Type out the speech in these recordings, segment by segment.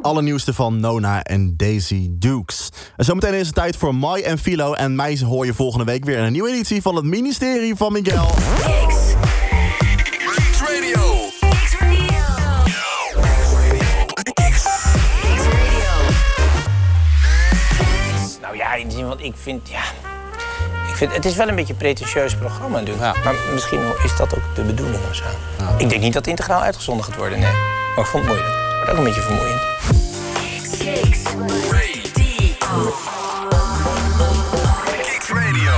allernieuwste van Nona en Daisy Dukes. En zometeen is het tijd voor Mai en Philo. En mij hoor je volgende week weer in een nieuwe editie van het Ministerie van Miguel. Nou ja, in de zin van, ik vind, het is wel een beetje een pretentieus programma natuurlijk. Ja. Maar misschien is dat ook de bedoeling of zo. Ja. Ik denk niet dat het integraal uitgezonden gaat worden, nee. Maar ik vond het moeilijk. Het wordt ook een beetje vermoeiend. Kicks Radio.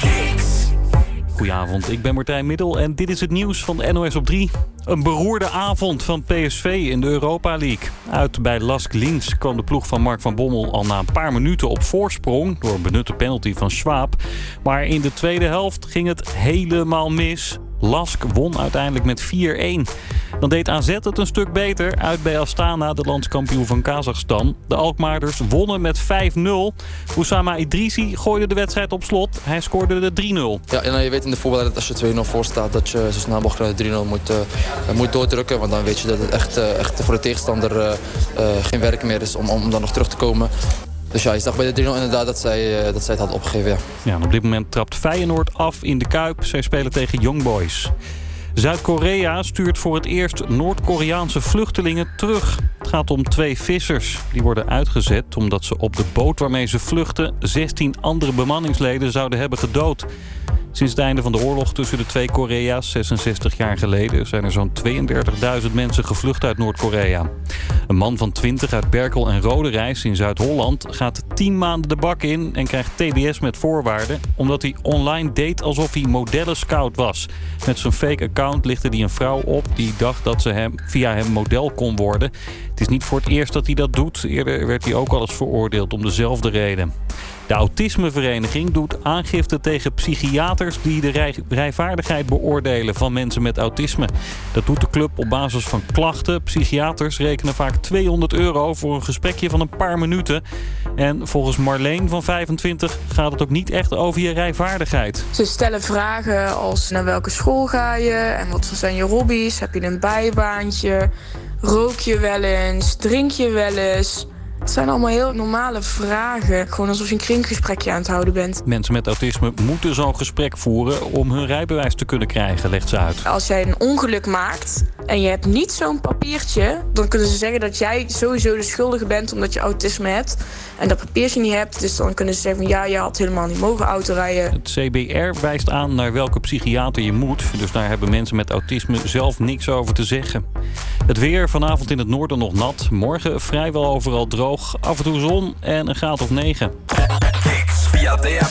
Goedenavond, ik ben Martijn Middel en dit is het nieuws van NOS op 3. Een beroerde avond van PSV in de Europa League. Uit bij Lask Linz kwam de ploeg van Mark van Bommel al na een paar minuten op voorsprong door een benutte penalty van Schwab. Maar in de tweede helft ging het helemaal mis. Lask won uiteindelijk met 4-1. Dan deed AZ het een stuk beter uit bij Astana, de landskampioen van Kazachstan. De Alkmaarders wonnen met 5-0. Oussama Idrissi gooide de wedstrijd op slot. Hij scoorde de 3-0. Ja, en je weet in de voetbal dat als je 2-0 voor staat, dat je zo snel mogelijk 3-0 moet doordrukken. Want dan weet je dat het echt voor de tegenstander geen werk meer is om dan nog terug te komen. Dus ja, je zag bij de 3-0 inderdaad dat zij het had opgegeven. Ja. Ja, en op dit moment trapt Feyenoord af in de Kuip. Zij spelen tegen Young Boys. Zuid-Korea stuurt voor het eerst Noord-Koreaanse vluchtelingen terug. Het gaat om 2 vissers. Die worden uitgezet omdat ze op de boot waarmee ze vluchten 16 andere bemanningsleden zouden hebben gedood. Sinds het einde van de oorlog tussen de 2 Korea's 66 jaar geleden zijn er zo'n 32.000 mensen gevlucht uit Noord-Korea. Een man van 20 uit Berkel en Roderijs in Zuid-Holland gaat 10 maanden de bak in en krijgt TBS met voorwaarden omdat hij online deed alsof hij modellenscout was. Met zijn fake account lichtte hij een vrouw op die dacht dat ze via hem model kon worden. Het is niet voor het eerst dat hij dat doet. Eerder werd hij ook al eens veroordeeld om dezelfde reden. De Autismevereniging doet aangifte tegen psychiaters die de rijvaardigheid beoordelen van mensen met autisme. Dat doet de club op basis van klachten. Psychiaters rekenen vaak €200 voor een gesprekje van een paar minuten. En volgens Marleen van 25 gaat het ook niet echt over je rijvaardigheid. Ze stellen vragen als naar welke school ga je en wat zijn je hobby's? Heb je een bijbaantje? Rook je wel eens? Drink je wel eens? Het zijn allemaal heel normale vragen. Gewoon alsof je een kringgesprekje aan het houden bent. Mensen met autisme moeten zo'n gesprek voeren om hun rijbewijs te kunnen krijgen, legt ze uit. Als jij een ongeluk maakt en je hebt niet zo'n papiertje, dan kunnen ze zeggen dat jij sowieso de schuldige bent omdat je autisme hebt. En dat papiertje niet hebt, dus dan kunnen ze zeggen van ja, je had helemaal niet mogen autorijden. Het CBR wijst aan naar welke psychiater je moet. Dus daar hebben mensen met autisme zelf niks over te zeggen. Het weer vanavond in het noorden nog nat. Morgen vrijwel overal droog. Af en toe zon en een graad of 9. Kicks via DAB+,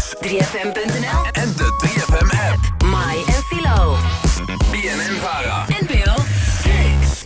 3FM.nl en de 3FM-app. Mai en Philo. BNN-Vara. En Bill. Kicks.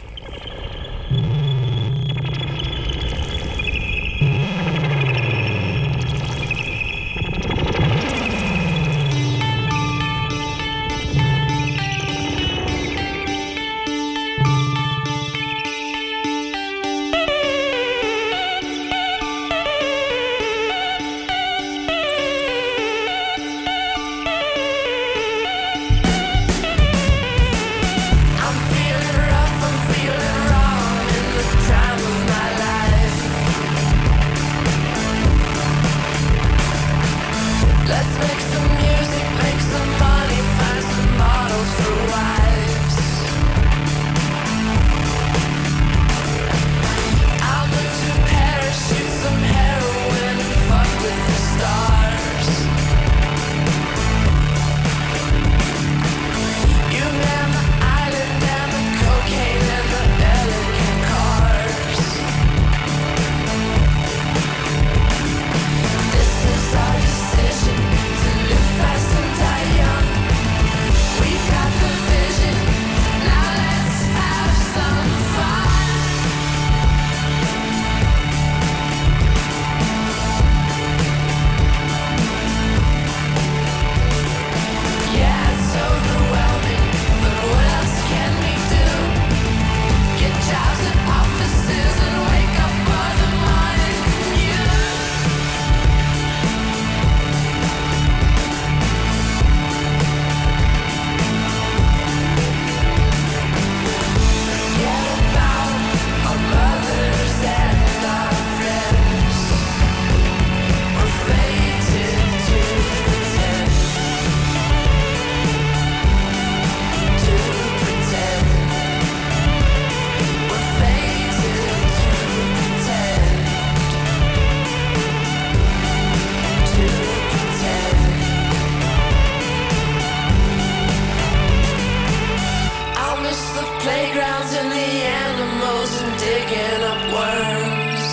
digging up worms.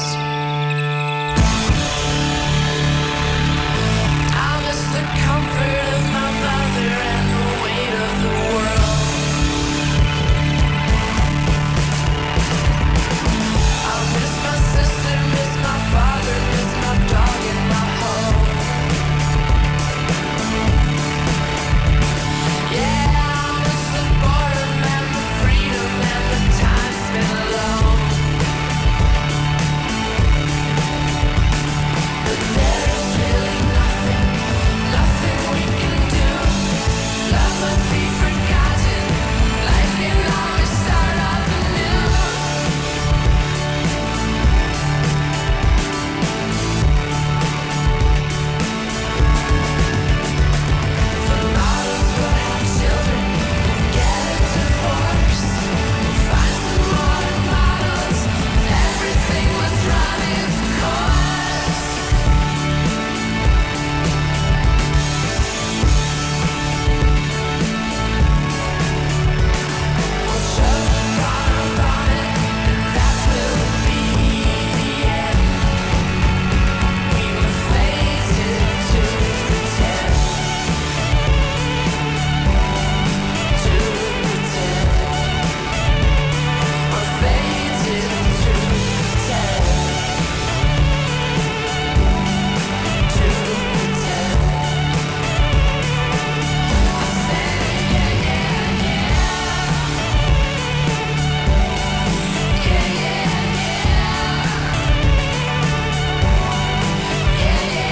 I miss the comfort of my mother and the weight of the world. I miss my sister, miss my father, miss my dog and my home. Yeah, I miss the boredom and the freedom and the time spent alone. But there's really nothing we can do. Love must be forgotten. Life can always start up anew. The models will have children, get a divorce, find some modern models. Everything must run its course. We'll choke on our vomit, and that will be the end. We will face it to pretend. To pretend. We're fated to pretend. To pretend. I say yeah, yeah, yeah. Yeah, yeah, yeah. Yeah, yeah,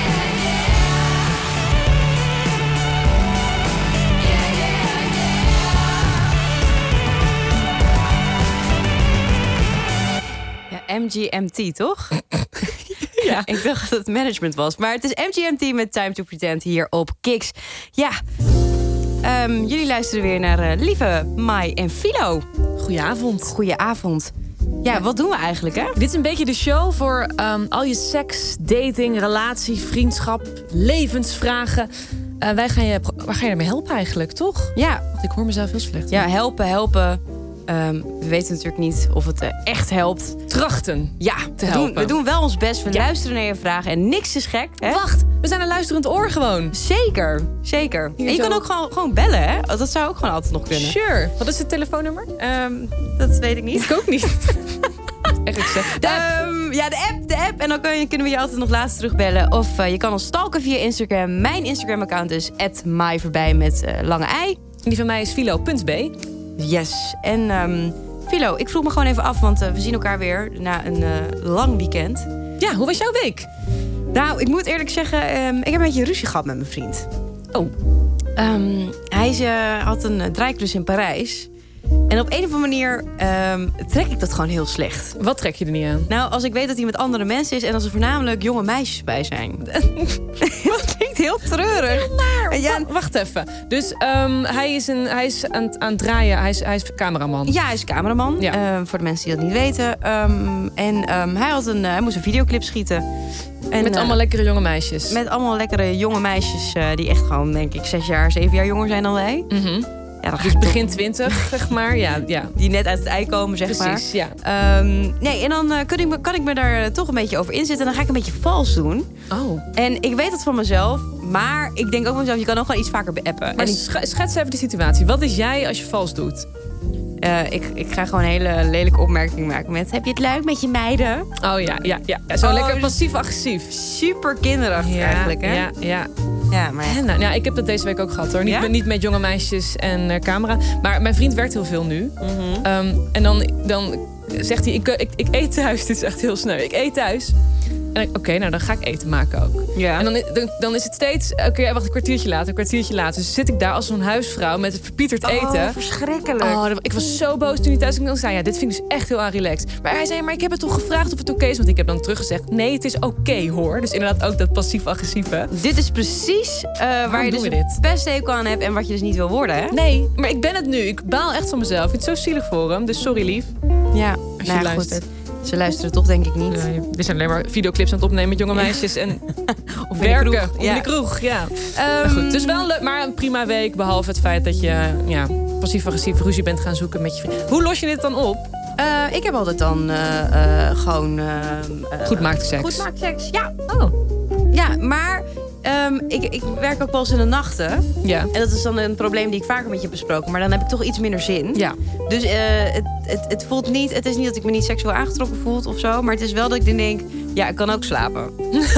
Ja, MGMT, toch? Ja. Ik dacht dat het management was. Maar het is MGMT met Time to Pretend hier op Kicks. Ja, jullie luisteren weer naar lieve Mai en Philo. Goedenavond. Goedenavond. Ja, wat doen we eigenlijk, hè? Dit is een beetje de show voor al je seks, dating, relatie, vriendschap, levensvragen. Waar ga je ermee helpen eigenlijk, toch? Ja. Want ik hoor mezelf heel slecht. Ja, helpen. We weten natuurlijk niet of het echt helpt. Trachten. Ja, te helpen. We doen wel ons best. We luisteren naar je vragen en niks is gek. Hè? Wacht, we zijn een luisterend oor gewoon. Zeker. En je kan ook gewoon bellen, hè? Dat zou ook gewoon altijd nog kunnen. Sure. Wat is het telefoonnummer? Dat weet ik niet. Ik ook niet. Echt gezegd. Ja, de app. En dan kunnen we je altijd nog laatst terugbellen. Of je kan ons stalken via Instagram. Mijn Instagram-account is @maivoorbij met lange ei. En die van mij is philo.b. Yes. En Philo, ik vroeg me gewoon even af, want we zien elkaar weer na een lang weekend. Ja, hoe was jouw week? Nou, ik moet eerlijk zeggen, ik heb een beetje ruzie gehad met mijn vriend. Oh. Hij had een draaiklus in Parijs. En op een of andere manier trek ik dat gewoon heel slecht. Wat trek je er niet aan? Nou, als ik weet dat hij met andere mensen is en als er voornamelijk jonge meisjes bij zijn. Dat klinkt heel treurig. Ja, wacht even. Dus hij is aan het draaien. Hij is cameraman. Ja, hij is cameraman. Ja. Voor de mensen die dat niet weten. Hij moest een videoclip schieten. En, met allemaal lekkere jonge meisjes. Met allemaal lekkere jonge meisjes die echt gewoon, denk ik, 6 jaar, 7 jaar jonger zijn dan wij. Mm-hmm. Ja, dus begin 20, zeg maar. Ja. Die net uit het ei komen, zeg maar. Precies, ja. En dan kan ik me daar toch een beetje over inzetten. En dan ga ik een beetje vals doen. Oh. En ik weet het van mezelf. Maar ik denk ook van mezelf, je kan ook gewoon iets vaker beappen. Maar schets even de situatie. Wat is jij als je vals doet? Ik ga gewoon een hele lelijke opmerking maken met... Heb je het leuk met je meiden? Oh ja. Zo lekker passief-agressief. Super kinderachtig eigenlijk, hè? Ja, maar... Nou, ik heb dat deze week ook gehad, hoor. Niet met jonge meisjes en camera. Maar mijn vriend werkt heel veel nu. Mm-hmm. En dan zegt hij, ik eet thuis. Dit is echt heel sneu. Ik eet thuis. En oké, dan ga ik eten maken ook. Ja. En dan is het steeds... Oké, wacht, een kwartiertje later. Dus zit ik daar als zo'n huisvrouw met het verpieterd eten. Oh, verschrikkelijk. Ik was zo boos toen hij thuis kwam. Ik zei, ja, dit vind ik dus echt heel relaxed. Maar hij zei, maar ik heb het toch gevraagd of het oké is? Want ik heb dan teruggezegd, nee, het is oké, hoor. Dus inderdaad ook dat passief-agressieve. Dit is precies waar je dus een pesthekel aan hebt en wat je dus niet wil worden, hè? Nee, maar ik ben het nu. Ik baal echt van mezelf. Ik vind het zo zielig voor hem. Dus sorry, lief. Ja, als je luistert. Goed. Ze luisteren toch denk ik niet. We zijn alleen maar videoclips aan het opnemen met jonge meisjes en of werken. In de kroeg, ja. Goed, dus wel leuk, maar een prima week. Behalve het feit dat je passief-agressief ruzie bent gaan zoeken met je vriend. Hoe los je dit dan op? Ik heb altijd dan gewoon... Goed maakt seks. Goed maakt seks, ja. Oh. Ja, maar ik werk ook wel eens in de nachten. Ja. En dat is dan een probleem die ik vaker met je heb besproken. Maar dan heb ik toch iets minder zin. Ja. Dus het voelt niet... Het is niet dat ik me niet seksueel aangetrokken voel of zo. Maar het is wel dat ik dan denk... Ja, ik kan ook slapen.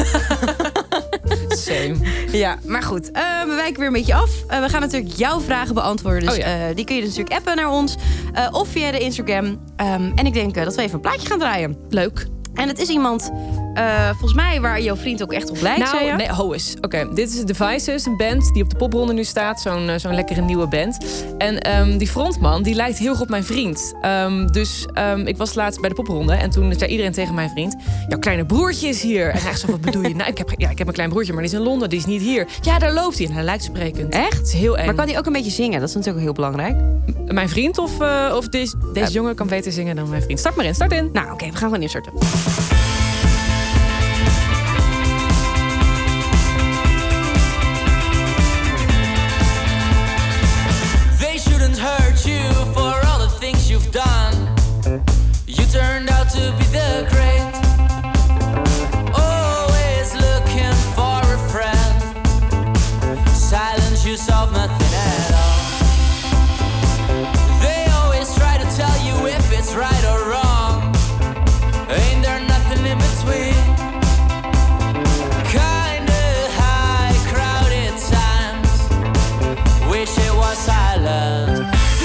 Same. Ja, maar goed. We wijken weer een beetje af. We gaan natuurlijk jouw vragen beantwoorden. Dus die kun je dus natuurlijk appen naar ons. Of via de Instagram. En ik denk dat we even een plaatje gaan draaien. Leuk. En het is iemand, volgens mij, waar jouw vriend ook echt op lijkt, zei je? Nee, ho eens. Oké, dit is Devices, een band die op de popronde nu staat. Zo'n lekkere nieuwe band. En die frontman, die lijkt heel erg op mijn vriend. Dus ik was laatst bij de popronde. En toen zei iedereen tegen mijn vriend... Jouw kleine broertje is hier. En hij zegt, wat bedoel je? Nou, ik heb een klein broertje, maar die is in Londen. Die is niet hier. Ja, daar loopt hij. En hij lijkt sprekend. Echt? Het is heel eng. Maar kan hij ook een beetje zingen? Dat is natuurlijk heel belangrijk. Mijn vriend of deze jongen kan beter zingen dan mijn vriend. Start maar in, start in. Nou, oké, we gaan gewoon instarten. Hurt you for all the things you've done. You turned out to be the great. Always looking for a friend. Silence, you solve nothing at all. They always try to tell you if it's right or wrong. Ain't there nothing in between? Kinda high, crowded times. Wish it was silent.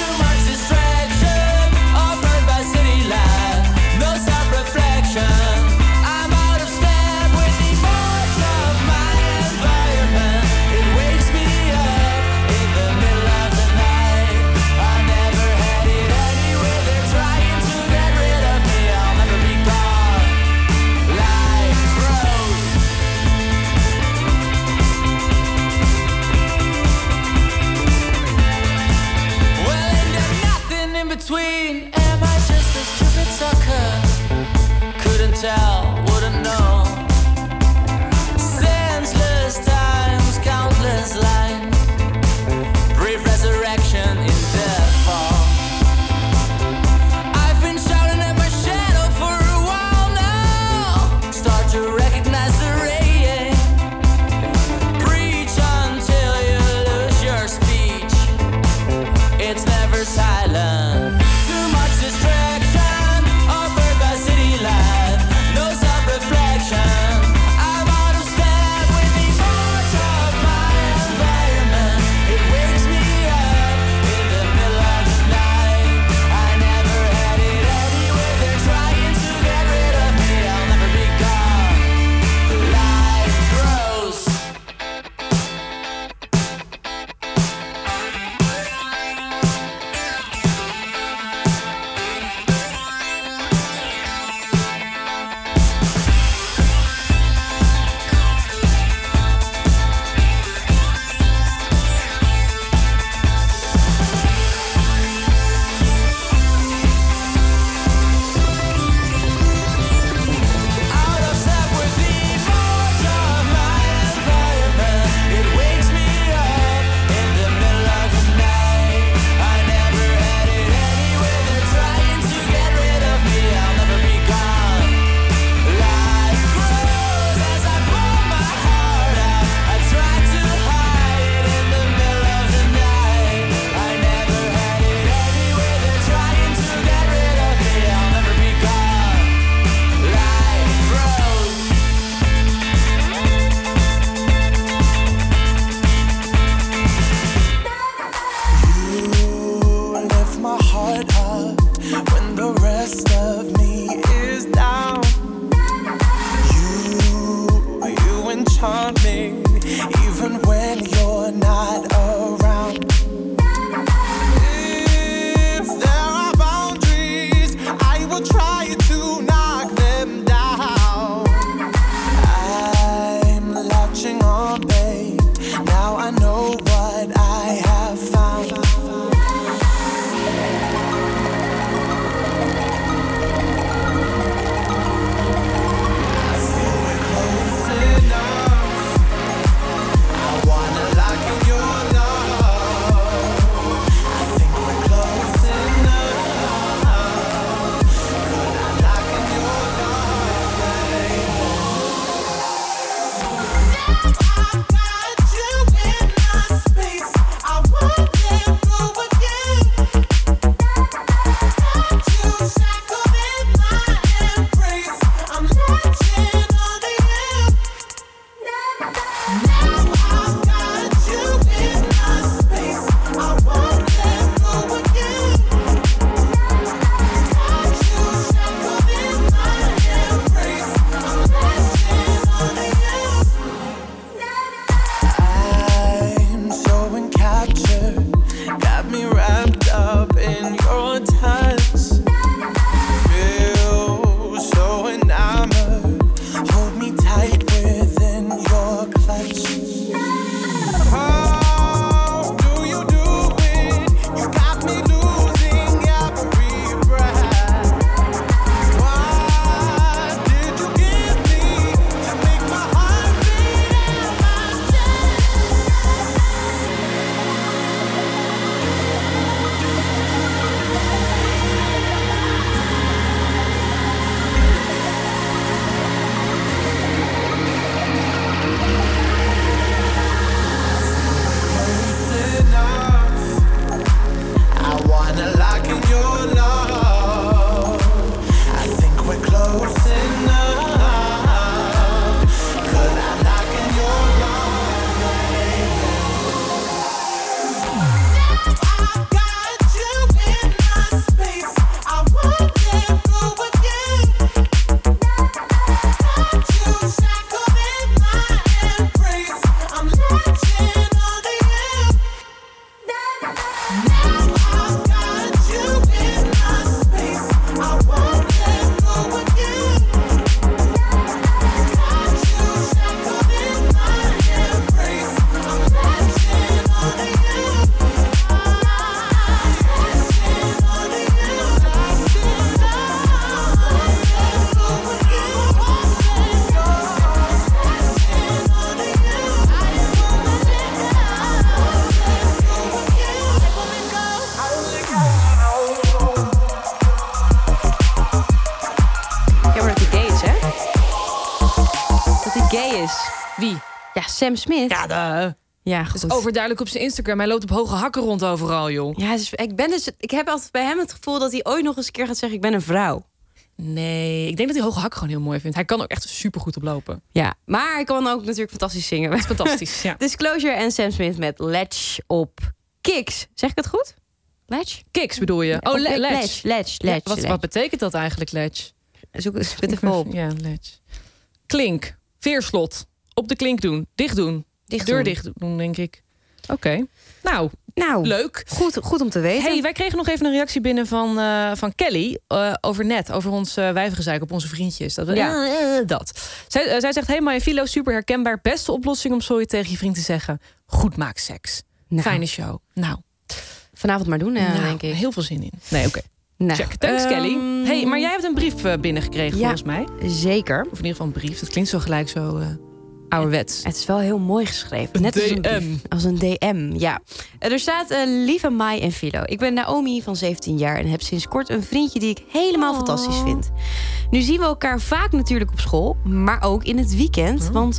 I'm out of step with the march of my environment. It wakes me up in the middle of the night. I never had it anyway. They're trying to get rid of me. I'll never be gone. Life grows. Well, ain't there nothing in between? Am I just a stupid sucker? Couldn't tell, wouldn't know. Senseless times, countless lines. Brief resurrection in death fall. I've been shouting at my shadow for a while now. Start to recognize the raying. Preach until you lose your speech. It's never silent. Too much distraction offered by city life. No self-reflection. I'm out of step with the march of my environment. It wakes me up in the middle of the night. I never had it anyway. They're trying to get rid of me. I'll never be gone. Life grows. Out of step with the march of my environment. It wakes me up in the middle of the night. I never had it anyway. They're trying to get rid of me. I'll never be gone. Life grows as I pour my heart out. I try to hide in the middle of the night. I never had it anyway. They're trying to get rid of me. I'll never be gone. Life grows. You lift my heart up when the rest of me is down. You enchant me even when you're not around. If there are boundaries, I will try to knock them down. I'm latching on, babe. Now I know what I have found. I feel we're close enough. I wanna lock in your love. Wie? Ja, Sam Smith. Ja, goed. Het is overduidelijk op zijn Instagram. Hij loopt op hoge hakken rond overal, joh. Ja, dus ik heb altijd bij hem het gevoel dat hij ooit nog eens een keer gaat zeggen... ik ben een vrouw. Nee, ik denk dat hij hoge hakken gewoon heel mooi vindt. Hij kan ook echt supergoed oplopen. Ja, maar hij kan ook natuurlijk fantastisch zingen. Dat is fantastisch, ja. Disclosure en Sam Smith met Ledge op Kicks. Zeg ik het goed? Ledge? Kicks bedoel je? Oh, Ledge. Wat betekent dat eigenlijk, Ledge? Zoek het even op. Ja, Ledge. Klink. Veerslot. Op de klink doen. Dicht doen. Deur dicht doen, denk ik. Oké. Nou, leuk. Goed om te weten. Hey, wij kregen nog even een reactie binnen van Kelly over ons wijvengezeik op onze vriendjes. Dat. Zij zegt, hey Maya Filo, super herkenbaar. Beste oplossing om sorry tegen je vriend te zeggen. Goed maak seks. Fijne show. Nou. Vanavond maar doen, denk ik. Heel veel zin in. Nee, oké. Check. Thanks, Kelly. Hey, maar jij hebt een brief binnengekregen, volgens mij. Zeker. Of in ieder geval een brief. Dat klinkt zo gelijk zo... ouderwets. Het is wel heel mooi geschreven. Net als een DM, ja. Er staat, lieve Mai en Philo. Ik ben Naomi van 17 jaar en heb sinds kort een vriendje die ik helemaal fantastisch vind. Nu zien we elkaar vaak natuurlijk op school, maar ook in het weekend. Want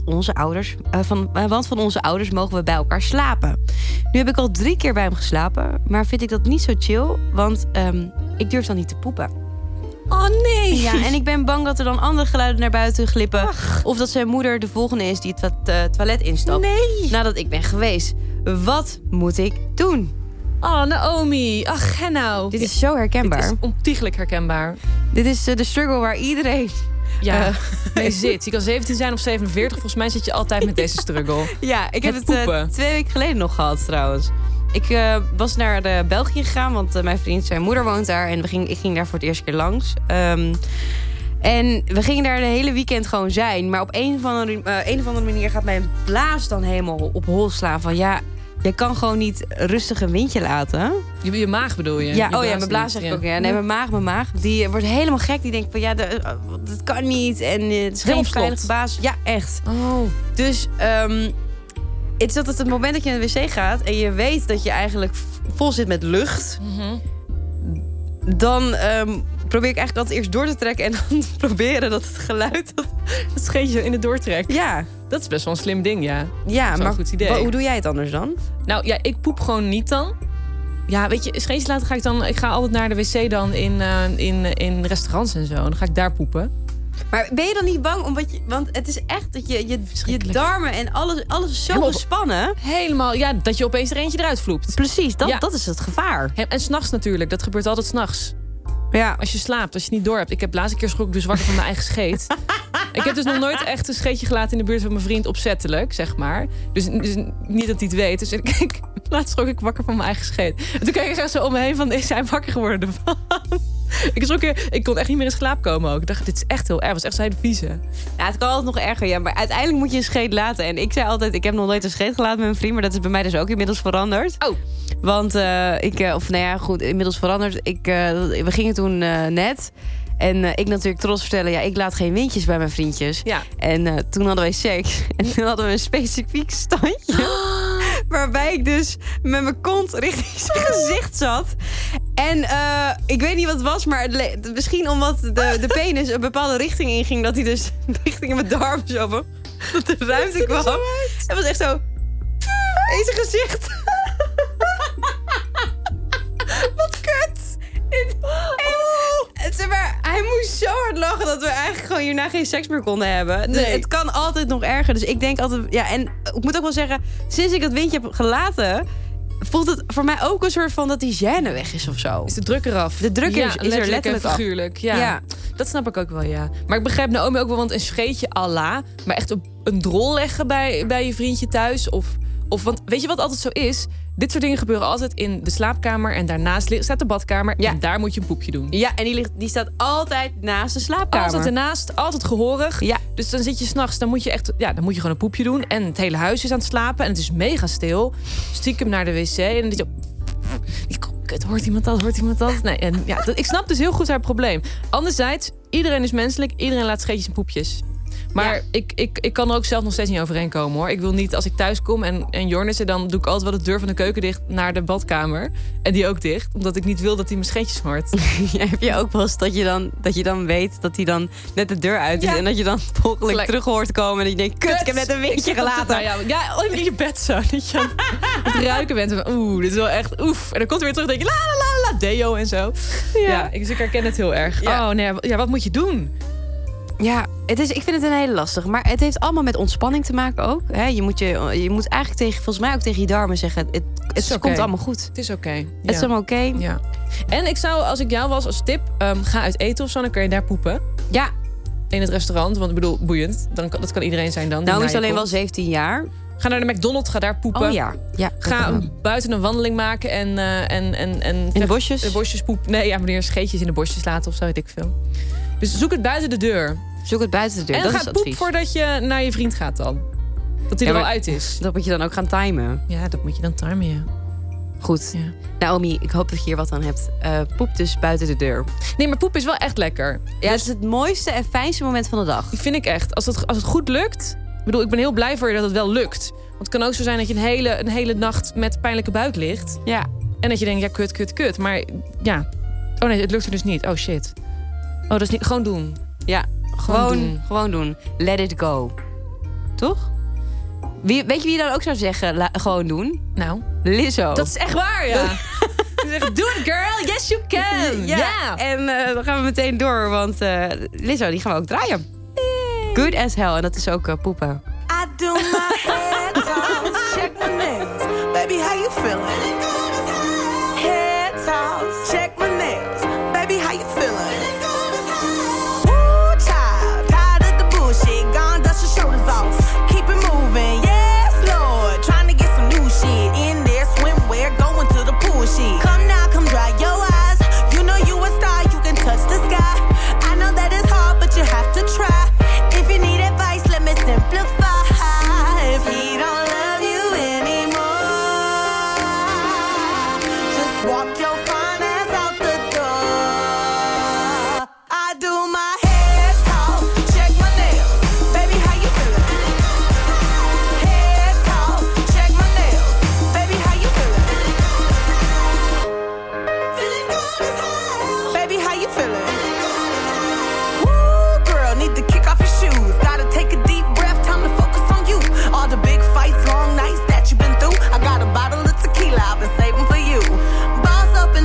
van onze ouders mogen we bij elkaar slapen. Nu heb ik al 3 keer bij hem geslapen, maar vind ik dat niet zo chill. Want ik durf dan niet te poepen. Oh nee! Ja, en ik ben bang dat er dan andere geluiden naar buiten glippen. Ach. Of dat zijn moeder de volgende is die het toilet instapt. Nee! Nadat ik ben geweest. Wat moet ik doen? Oh, Naomi. Ach, nou. Dit is zo herkenbaar. Dit is ontiegelijk herkenbaar. Dit is de struggle waar iedereen... mee zit. Je kan 17 zijn of 47. Volgens mij zit je altijd met deze struggle. Ja, ik heb het 2 weken geleden nog gehad trouwens. Ik was naar België gegaan, want mijn vriend, zijn moeder woont daar. En ik ging daar voor het eerste keer langs. En we gingen daar de hele weekend gewoon zijn. Maar op een of andere manier gaat mijn blaas dan helemaal op hol slaan. Van ja, je kan gewoon niet rustig een windje laten. Je maag bedoel je? Ja, mijn blaas zeg ik ook. Ja. Nee, mijn maag. Die wordt helemaal gek. Die denkt van ja, dat kan niet. En het is geen veilige baas. Ja, echt. Oh. Dus... het is altijd het moment dat je naar de wc gaat... en je weet dat je eigenlijk vol zit met lucht... dan probeer ik eigenlijk altijd eerst door te trekken... en dan proberen dat het geluid... dat scheetje in het doortrekt. Ja. Dat is best wel een slim ding, ja. Ja, maar een goed idee. Hoe doe jij het anders dan? Nou ja, ik poep gewoon niet dan. Ja, weet je, scheetjes laten ik ga altijd naar de wc dan in restaurants en zo. En dan ga ik daar poepen. Maar ben je dan niet bang? Want het is echt dat je darmen en alles is zo gespannen. Helemaal, ja, dat je opeens er eentje eruit vloept. Precies, dat is het gevaar. En 's nachts natuurlijk, dat gebeurt altijd 's nachts. Ja. Als je slaapt, als je het niet door hebt. Ik heb de laatste keer schrok ik dus wakker van mijn eigen scheet. Ik heb dus nog nooit echt een scheetje gelaten in de buurt van mijn vriend opzettelijk, zeg maar. Dus niet dat hij het weet. Dus laatst schrok ik wakker van mijn eigen scheet. En toen keek ik echt zo om me heen van, is hij wakker geworden ervan? Ik kon echt niet meer in slaap komen ook. Ik dacht, dit is echt heel erg. Het was echt zo'n hele vieze. Ja, het kan altijd nog erger. Ja, maar uiteindelijk moet je een scheet laten. En ik zei altijd, ik heb nog nooit een scheet gelaten met mijn vriend. Maar dat is bij mij dus ook inmiddels veranderd. Oh. Want inmiddels veranderd. We gingen toen net... En ik natuurlijk trots vertellen, ja, ik laat geen windjes bij mijn vriendjes. Ja. En toen hadden wij seks. En toen hadden we een specifiek standje. Waarbij ik dus met mijn kont richting zijn gezicht zat. En ik weet niet wat het was, maar misschien omdat de penis een bepaalde richting inging... dat hij dus richting mijn darm zo van... dat de ruimte kwam. Het was echt zo... in zijn gezicht. Wat kut. Maar hij moest zo hard lachen dat we eigenlijk gewoon hierna geen seks meer konden hebben. Dus het kan altijd nog erger. Dus ik denk altijd... Ja, en ik moet ook wel zeggen... sinds ik dat windje heb gelaten... voelt het voor mij ook een soort van dat die gêne weg is of zo. Is de druk eraf? De druk is er letterlijk en figuurlijk. Ja. Dat snap ik ook wel, ja. Maar ik begrijp Naomi ook wel, want een scheetje Allah... maar echt een drol leggen bij je vriendje thuis... Of want weet je wat altijd zo is? Dit soort dingen gebeuren altijd in de slaapkamer. En daarnaast staat de badkamer. Ja. En daar moet je een poepje doen. Ja, en die staat altijd naast de slaapkamer. Altijd ernaast, altijd gehoorig. Ja. Dus dan zit je 's nachts, dan moet je gewoon een poepje doen. En het hele huis is aan het slapen. En het is mega stil. Stiekem naar de wc. En dan is kut, hoort iemand dat? Nee, en ik snap dus heel goed haar probleem. Anderzijds, iedereen is menselijk. Iedereen laat scheetjes en poepjes. Maar ik kan er ook zelf nog steeds niet overheen komen, hoor. Ik wil niet, als ik thuis kom en Jorn is er, dan doe ik altijd wel de deur van de keuken dicht naar de badkamer. En die ook dicht, omdat ik niet wil dat hij mijn scheetjes hoort. Heb je ook wel eens dat je dan weet dat hij dan net de deur uit is... en dat je dan volgelijk terug hoort komen en dat je denkt... Kut, ik heb net een windje gelaten. In je bed zo. Dat je aan het ruiken bent. Van, dit is wel echt oef. En dan komt hij weer terug en denk je... la, deo en zo. Dus ik herken het heel erg. Ja. Oh nee, wat moet je doen? Ja, ik vind het een hele lastige. Maar het heeft allemaal met ontspanning te maken ook. Hè? Je moet eigenlijk volgens mij ook tegen je darmen zeggen... Het komt allemaal goed. Het is oké. Het is allemaal oké. Ja. En ik zou, als ik jou was als tip... ga uit eten of zo, dan kun je daar poepen. Ja. In het restaurant, want ik bedoel, boeiend. Dat kan iedereen zijn dan. Nou, is alleen wel 17 jaar. Ga naar de McDonald's, ga daar poepen. Oh ja. Ga buiten een wandeling maken en in de bosjes? De bosjes poep. Nee, ja, meneer, scheetjes in de bosjes laten of zo, weet ik veel. Dus zoek het buiten de deur. Zoek het buiten de deur. En dat ga is poep advies. Voordat je naar je vriend gaat dan. Dat hij er al uit is. Dat moet je dan ook gaan timen. Ja, dat moet je dan timen, ja. Goed. Ja. Naomi, ik hoop dat je hier wat aan hebt. Poep dus buiten de deur. Nee, maar poep is wel echt lekker. Ja, het is het mooiste en fijnste moment van de dag. Vind ik echt. Als het goed lukt... Ik ben heel blij voor je dat het wel lukt. Want het kan ook zo zijn dat je een hele nacht met pijnlijke buik ligt. Ja. En dat je denkt, kut. Maar ja. Oh nee, het lukt er dus niet. Oh shit. Oh, dat is niet... Gewoon doen. Ja, gewoon doen. Let it go. Toch? Weet je wie je dan ook zou zeggen, gewoon doen? Nou? Lizzo. Dat is echt waar, ja. Ze zeggen, do it girl, yes you can. Ja. En dan gaan we meteen door, want Lizzo, die gaan we ook draaien. Good as hell, en dat is ook poepen. I do my head toss, check my nails. Baby, how you feeling? Head toss, check my nails. Baby, how you feeling? Ooh, child, tired of the bullshit. Gone, dust your shoulders off. Keep it moving, yes, Lord. Trying to get some new shit in there. Swimwear, going to the pool shit. Come now, come dry your eyes. You know you a star, you can touch the sky. I know that it's hard, but you have to try. If you need advice, let me simplify. If he don't love you anymore, just walk your fine ass out the door. I do my head toss, check my nails. Baby, how you feeling? Head toss, check my nails. Baby, how you feeling? Feeling good as hell. Baby, how you feeling? Woo, girl, need to kick off your shoes. Gotta take a deep breath, time to focus on you. All the big fights, long nights that you've been through. I got a bottle of tequila I've been saving for you. Boss up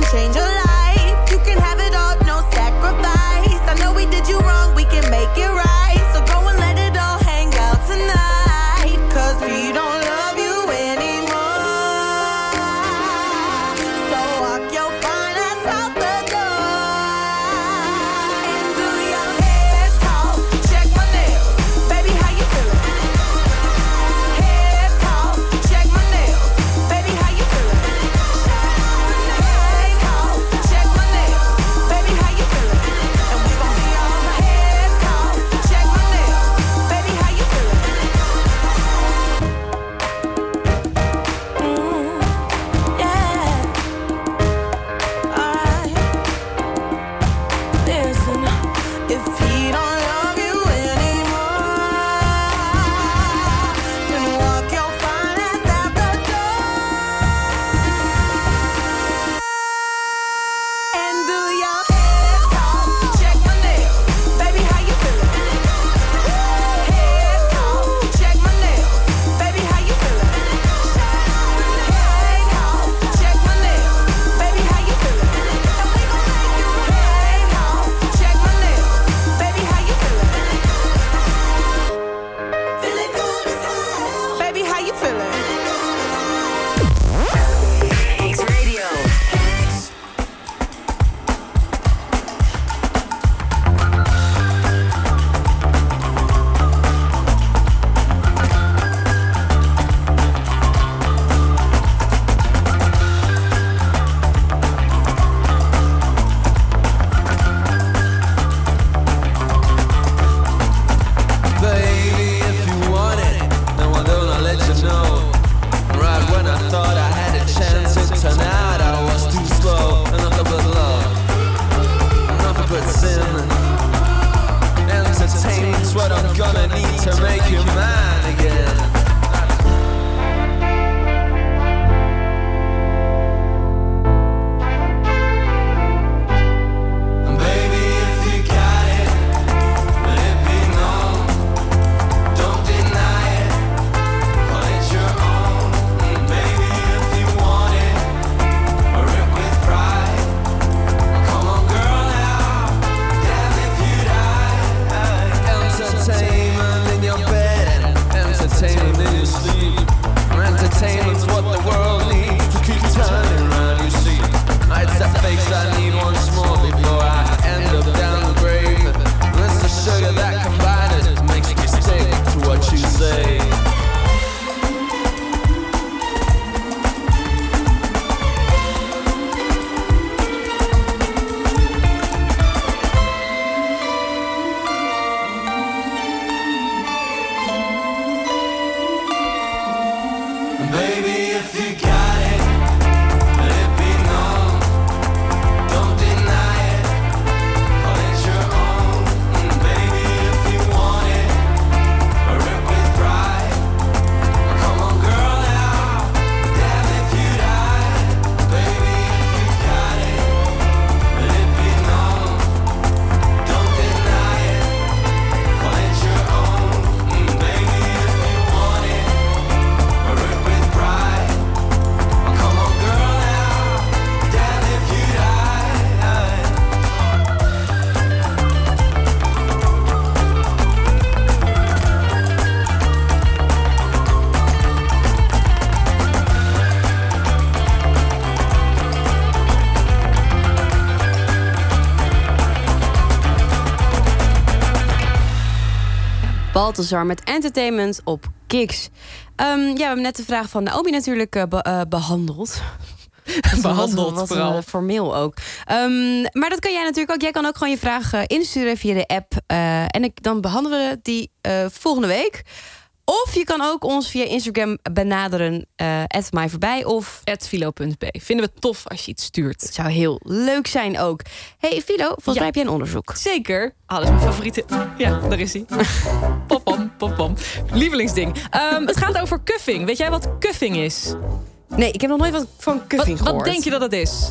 Balthazar met Entertainment op Kicks. We hebben net de vraag van Naomi natuurlijk behandeld. Behandeld wat vooral. Formeel ook. Maar dat kan jij natuurlijk ook. Jij kan ook gewoon je vraag insturen via de app. En dan behandelen we die volgende week. Of je kan ook ons via Instagram benaderen. @mijvoorbij of @philo.b. Vinden we tof als je iets stuurt. Het zou heel leuk zijn ook. Hey Philo, volgens mij heb jij een onderzoek. Zeker. Dat is mijn favoriete. Ja, daar is hij. Pop-pam. Lievelingsding. Het gaat over kuffing. Weet jij wat kuffing is? Nee, ik heb nog nooit wat van kuffing gehoord. Wat denk je dat het is?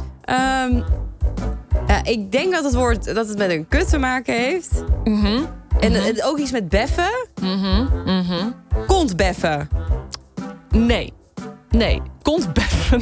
Ik denk dat het met een kut te maken heeft. En ook iets met beffen. Kontbeffen. Nee. Kontbeffen.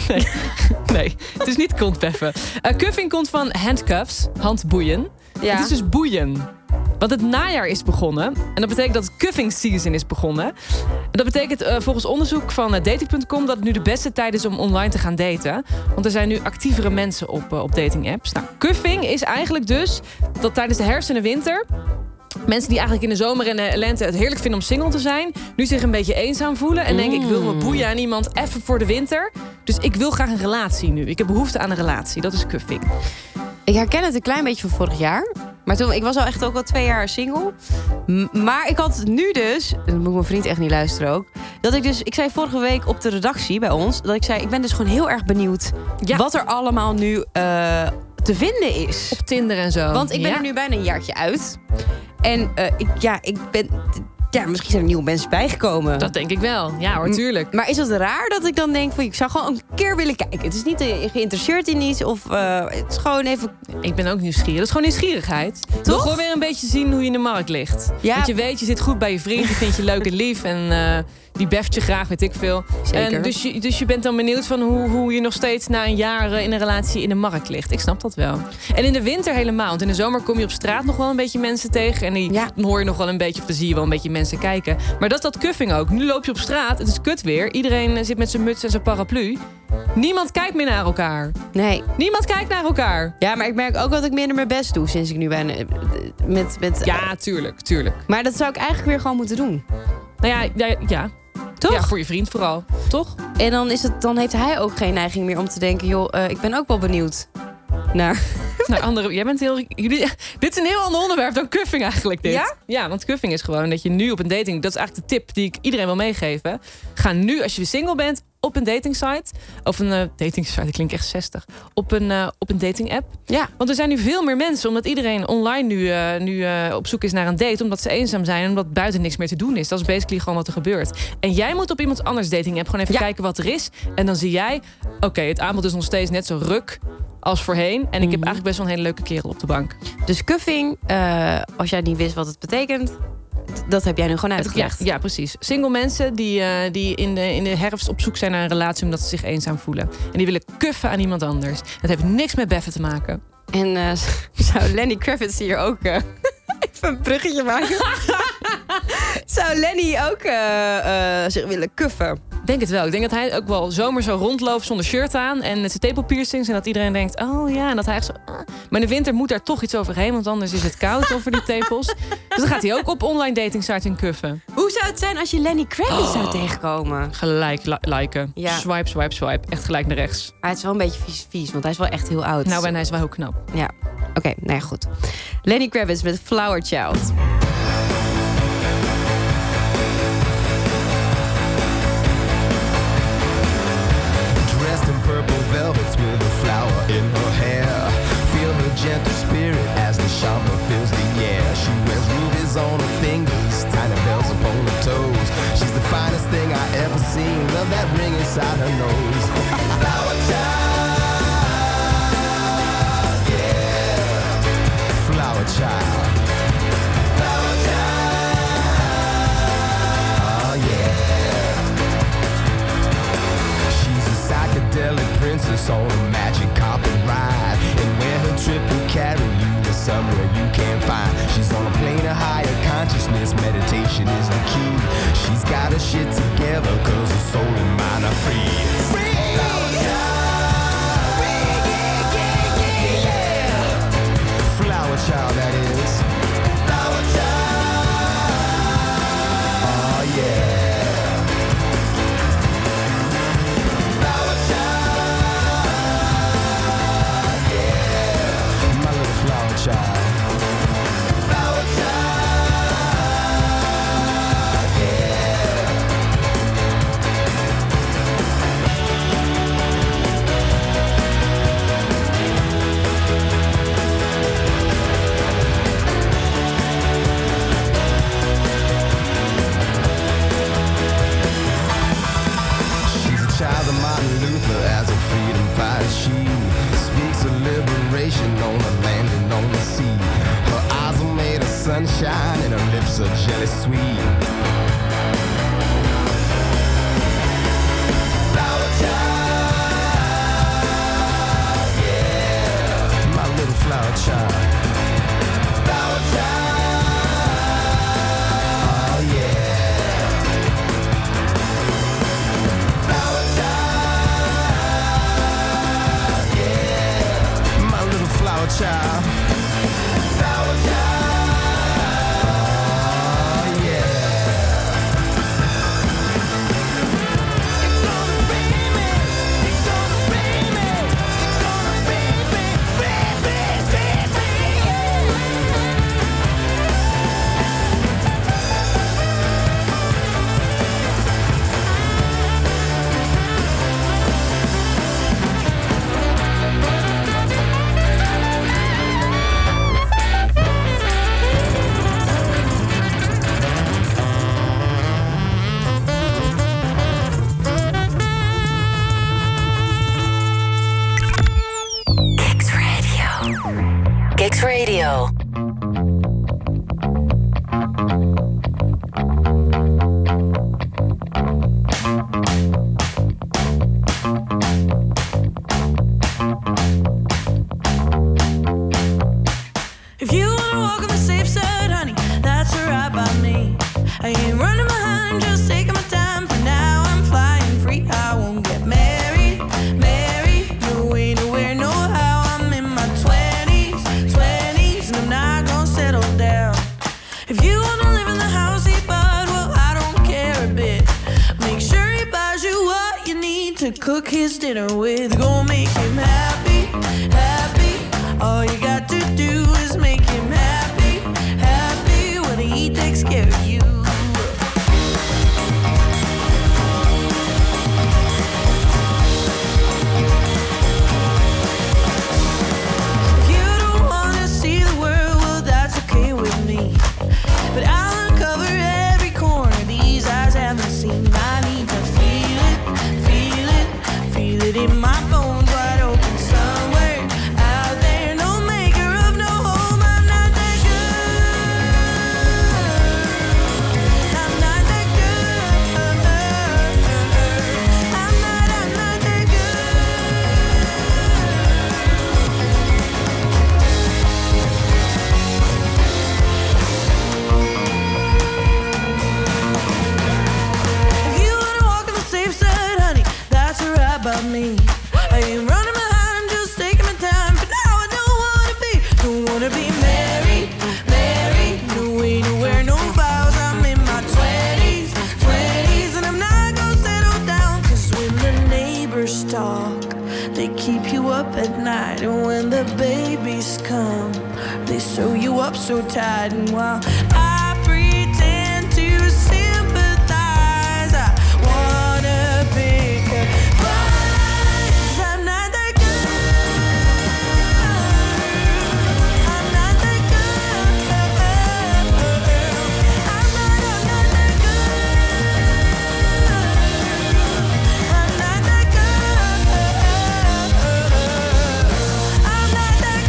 Nee, het is niet kontbeffen. Cuffing komt van handcuffs, handboeien. Ja. Het is dus boeien. Want het najaar is begonnen. En dat betekent dat het cuffing season is begonnen. En dat betekent volgens onderzoek van dating.com... dat het nu de beste tijd is om online te gaan daten. Want er zijn nu actievere mensen op dating apps. Nou, cuffing is eigenlijk dus dat tijdens de herfst en de winter... mensen die eigenlijk in de zomer en de lente het heerlijk vinden om single te zijn... nu zich een beetje eenzaam voelen en denken... ik wil me boeien aan iemand even voor de winter. Dus ik wil graag een relatie nu. Ik heb behoefte aan een relatie. Dat is cuffing. Ik herken het een klein beetje van vorig jaar. Maar toen, ik was al echt ook al 2 jaar single. Maar ik had nu dus... Dan moet mijn vriend echt niet luisteren ook. Dat ik zei vorige week op de redactie bij ons... dat ik zei, ik ben dus gewoon heel erg benieuwd... wat er allemaal nu te vinden is. Op Tinder en zo. Want ik ben er nu bijna een jaartje uit. En ik ben... Ja, misschien zijn er nieuwe mensen bijgekomen. Dat denk ik wel. Ja hoor, tuurlijk. Maar is het raar dat ik dan denk... van ik zou gewoon een keer willen kijken. Het is niet geïnteresseerd in iets. Of het is gewoon even... Ik ben ook nieuwsgierig. Dat is gewoon nieuwsgierigheid. Toch? Wil gewoon weer een beetje zien hoe je in de markt ligt. Ja. Dat je weet, je zit goed bij je vriend. Die vindt je leuk en lief. En die beft je graag, weet ik veel. Zeker. En dus je bent dan benieuwd van hoe je nog steeds... na een jaar in een relatie in de markt ligt. Ik snap dat wel. En in de winter helemaal. Want in de zomer kom je op straat nog wel een beetje mensen tegen. En dan hoor je nog wel een beetje... of dan zie je wel een beetje mensen kijken. Maar dat is dat cuffing ook. Nu loop je op straat, het is kut weer. Iedereen zit met zijn muts en zijn paraplu. Niemand kijkt meer naar elkaar. Nee. Niemand kijkt naar elkaar. Ja, maar ik merk ook dat ik minder mijn best doe... sinds ik nu ben met Ja, tuurlijk. Maar dat zou ik eigenlijk weer gewoon moeten doen. Nou ja. Toch? Ja, voor je vriend vooral. Toch? En dan heeft hij ook geen neiging meer om te denken... joh, ik ben ook wel benieuwd naar... Nou, jij bent dit is een heel ander onderwerp dan cuffing eigenlijk, dit. Ja? Ja, want cuffing is gewoon dat je nu op een dating... Dat is eigenlijk de tip die ik iedereen wil meegeven. Ga nu, als je single bent, op een datingsite. Of een datingsite, dat klinkt echt 60. Op een dating app. Ja. Want er zijn nu veel meer mensen, omdat iedereen online nu op zoek is naar een date. Omdat ze eenzaam zijn en omdat buiten niks meer te doen is. Dat is basically gewoon wat er gebeurt. En jij moet op iemands anders dating app gewoon even kijken wat er is. En dan zie jij, oké, het aanbod is nog steeds net zo ruk als voorheen. En ik heb eigenlijk best wel een hele leuke kerel op de bank. Dus cuffing, als jij niet wist wat het betekent... dat heb jij nu gewoon uitgelegd. Ja, precies. Single mensen die in de herfst op zoek zijn naar een relatie... omdat ze zich eenzaam voelen. En die willen kuffen aan iemand anders. Dat heeft niks met beffen te maken. En zou Lenny Kravitz hier ook... even een bruggetje maken? Zou Lenny ook zich willen kuffen? Ik denk het wel. Ik denk dat hij ook wel zomer zo rondloopt zonder shirt aan... en met zijn tepelpiercings en dat iedereen denkt... oh ja, en dat hij echt zo... Maar in de winter moet daar toch iets overheen... want anders is het koud over die tepels. Dus dan gaat hij ook op online dating site in kuffen. Hoe zou het zijn als je Lenny Kravitz zou tegenkomen? Gelijk liken. Ja. Swipe. Echt gelijk naar rechts. Hij is wel een beetje vies, want hij is wel echt heel oud. Nou, en hij is wel heel knap. Ja, oké, nou ja, goed. Lenny Kravitz met Flower Child. Purple velvets with a flower in her hair. Feel her gentle spirit as the shopper fills the air. She wears rubies on her fingers, tiny bells upon her toes. She's the finest thing I ever seen. Love that ring inside her nose. Flower child, yeah. Flower child. Flower child, oh yeah. Psychedelic princess on a magic carpet ride. And where her trip will carry you to somewhere you can't find. She's on a plane of higher consciousness. Meditation is the key. She's got her shit together 'cause her soul and mind are free. child. Flower child, yeah. She's a child of Martin Luther as a freedom fighter. She speaks of liberation on the land and on the sea. Her eyes are made of sunshine and her lips are jelly sweet. Flower child, yeah, my little flower child. Flower child, oh yeah. Flower child, yeah, my little flower child. Flower child, oh Kicks Radio. If you wanna walk on the safe side, honey, that's alright by me. I ain't running behind, just taking my time. For now, I'm flying free. I won't get married, no way, nowhere, no how. I'm in my 20s, and I'm not gonna settle down. If you wanna live in the house he bought, well, I don't care a bit. Make sure he buys you what you need to cook his dinner with. Gonna make him happy, happy. All you got to do is make him happy, happy when he takes care of you. If you don't wanna see the world, well, that's okay with me. But I'll uncover every corner these eyes haven't seen. I need to feel it, feel it, feel it in my bones, wide open somewhere out there. No maker of no home, I'm not that good. I'm not that good. I'm not that If you wanna walk on the safe side, honey, that's alright by me. I ain't running behind, I'm just taking my time. For now, I don't wanna be married, no way, nowhere, no vows. I'm in my 20s, and I'm not gonna settle down. 'Cause when the neighbors talk, they keep you up at night. And when the babies come, they sew you up so tight. And while I pretend to sympathize, I wanna pick a fight. I'm not that good. I'm not that good. I'm not that good. I'm not that good. I'm not that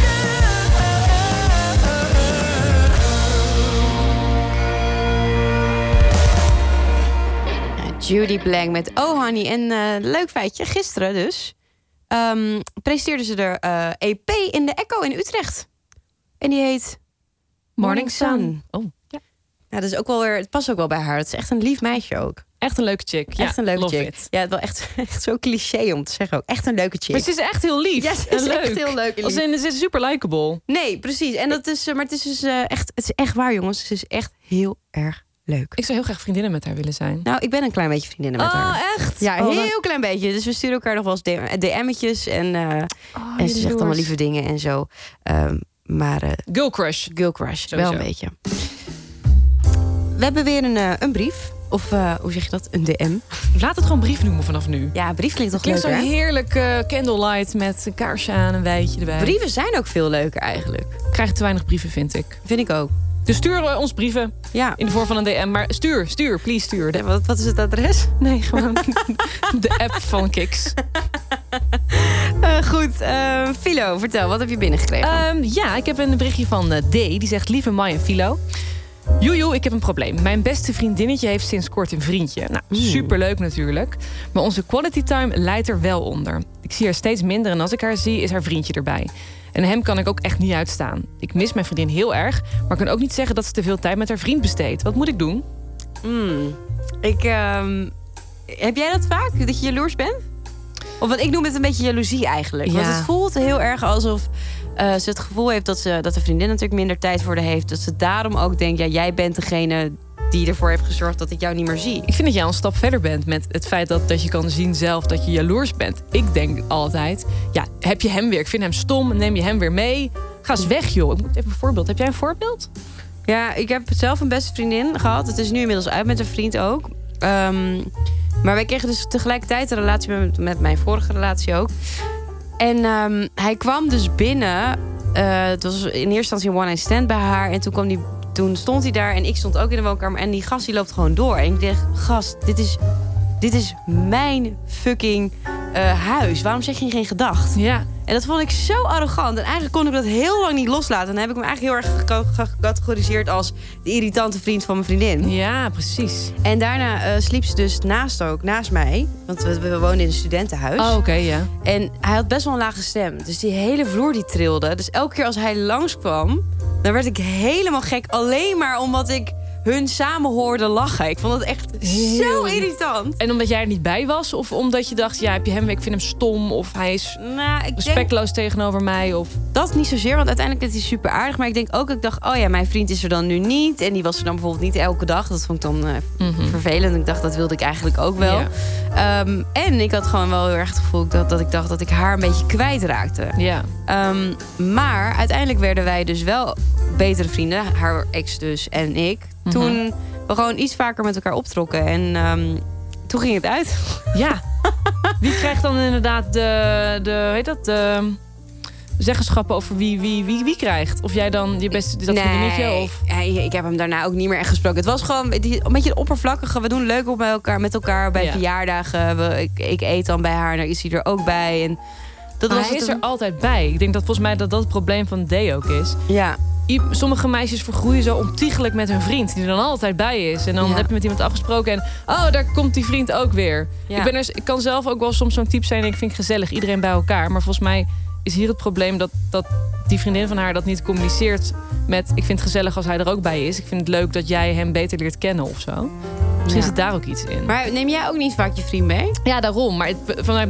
Judy Blank met Oh Honey. En leuk feitje, gisteren dus presenteerde ze de EP in de Echo in Utrecht. En die heet Morning Sun. Oh, ja. Ja, dat is ook wel weer, het past ook wel bij haar. Het is echt een lief meisje ook. Echt een leuke chick. Echt een leuke love chick. it. Ja, wel echt zo cliché om te zeggen ook. Echt een leuke chick. Maar ze is echt heel lief. Ja, ze en is leuk. echt heel leuk en Als lief. in, ze is super likable. Nee, precies. En dat is, maar het is dus echt, het is echt waar, jongens. Ze is echt heel erg leuk. Ik zou heel graag vriendinnen met haar willen zijn. Nou, ik ben een klein beetje vriendinnen met haar. Oh, echt? Ja, Oh, heel klein beetje. Dus we sturen elkaar nog wel eens DM'tjes. En ze zegt jaloers. allemaal lieve dingen en zo. Maar girl crush. Girl crush, Sowieso. wel een beetje. We hebben weer een brief. Of hoe zeg je dat? Een DM. Laat het gewoon brief noemen vanaf nu. Ja, brief klinkt toch Klinkt leuker, zo hè? heerlijk candlelight met een kaarsje aan, een wijtje erbij. Brieven zijn ook veel leuker eigenlijk. Ik krijg te weinig brieven, vind ik. Vind ik ook. Dus stuur ons brieven in de vorm van een DM. Maar stuur, please stuur. Ja, wat is het adres? Nee, gewoon de app van Kiks. Goed, Philo, vertel, wat heb je binnengekregen? Ja, ik heb een berichtje van D. Die zegt, lieve Mai en Philo. Joejoe, ik heb een probleem. Mijn beste vriendinnetje heeft sinds kort een vriendje. Nou, superleuk natuurlijk. Maar onze quality time leidt er wel onder. Ik zie haar steeds minder en als ik haar zie, is haar vriendje erbij. En hem kan ik ook echt niet uitstaan. Ik mis mijn vriendin heel erg, maar kan ook niet zeggen dat ze te veel tijd met haar vriend besteedt. Wat moet ik doen? Heb jij dat vaak, dat je jaloers bent? Of wat ik noem het een beetje jaloezie eigenlijk. Ja. Want het voelt heel erg alsof ze het gevoel heeft dat de vriendin natuurlijk minder tijd voor haar heeft. Dat ze daarom ook denkt, ja, jij bent degene die ervoor heeft gezorgd dat ik jou niet meer zie. Ik vind dat jij een stap verder bent met het feit dat je kan zien zelf dat je jaloers bent. Ik denk altijd, ja, heb je hem weer? Ik vind hem stom, neem je hem weer mee? Ga eens weg, joh. Ik moet even een voorbeeld. Heb jij een voorbeeld? Ja, ik heb zelf een beste vriendin gehad. Het is nu inmiddels uit met een vriend ook. Maar wij kregen dus tegelijkertijd een relatie met mijn vorige relatie ook. En hij kwam dus binnen. Het was in eerste instantie een one-night stand bij haar. En toen stond hij daar en ik stond ook in de woonkamer. En die gast die loopt gewoon door. En ik dacht, gast, dit is mijn fucking huis. Waarom zeg je geen gedacht? Ja. En dat vond ik zo arrogant. En eigenlijk kon ik dat heel lang niet loslaten. En dan heb ik hem eigenlijk heel erg gecategoriseerd als de irritante vriend van mijn vriendin. Ja, precies. En daarna sliep ze dus naast mij. Want we woonden in een studentenhuis. Oh, oké, ja. En hij had best wel een lage stem. Dus die hele vloer die trilde. Dus elke keer als hij langskwam, dan werd ik helemaal gek. Alleen maar omdat ik hun samen hoorde lachen. Ik vond het echt zo irritant. En omdat jij er niet bij was? Of omdat je dacht, ja, heb je hem, ik vind hem stom. Of hij is respectloos tegenover mij. Of... Dat niet zozeer, want uiteindelijk is hij super aardig. Maar ik denk ook, ik dacht, oh ja, mijn vriend is er dan nu niet. En die was er dan bijvoorbeeld niet elke dag. Dat vond ik dan vervelend. Ik dacht, dat wilde ik eigenlijk ook wel. Ja. En ik had gewoon wel heel erg het gevoel dat ik dacht dat ik haar een beetje kwijtraakte. Ja. Maar uiteindelijk werden wij dus wel betere vrienden. Haar ex dus en ik. Toen we gewoon iets vaker met elkaar optrokken. En toen ging het uit. Ja. Wie krijgt dan inderdaad de zeggenschappen over wie krijgt? Of jij dan je beste vriendinnetje? Of... Ik heb hem daarna ook niet meer echt gesproken. Het was gewoon een beetje oppervlakkige. We doen leuk met elkaar bij verjaardagen. Ik eet dan bij haar, daar is hij er ook bij. En hij is er altijd bij. Ik denk dat volgens mij dat het probleem van D ook is. Ja. Sommige meisjes vergroeien zo ontiegelijk met hun vriend, die er dan altijd bij is. En dan heb je met iemand afgesproken en daar komt die vriend ook weer. Ja. Ik kan zelf ook wel soms zo'n type zijn en ik vind het gezellig, iedereen bij elkaar. Maar volgens mij is hier het probleem dat die vriendin van haar dat niet communiceert met, ik vind het gezellig als hij er ook bij is. Ik vind het leuk dat jij hem beter leert kennen of zo. Misschien zit daar ook iets in. Maar neem jij ook niet vaak je vriend mee? Ja, daarom. Maar vanuit